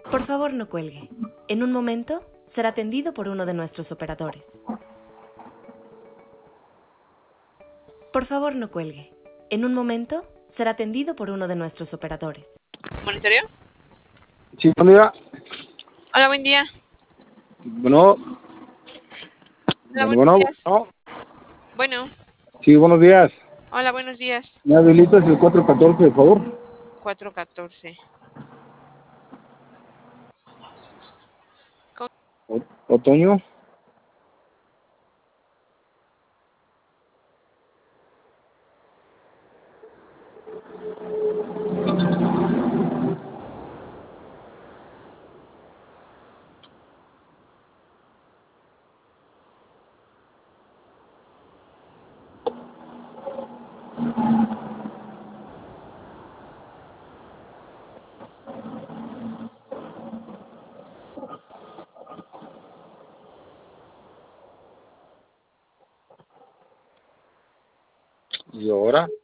Por favor, no cuelgue. En un momento será atendido por uno de nuestros operadores. Por favor, no cuelgue. En un momento será atendido por uno de nuestros operadores. ¿Monitorio? Sí, buen día. Hola, buen día. Bueno, Hola, buenos bueno, días. bueno. Bueno, Sí, buenos días. hola, buenos días. ¿Me habilitas el 414, por favor? 414. Otoño. ¿Y ahora?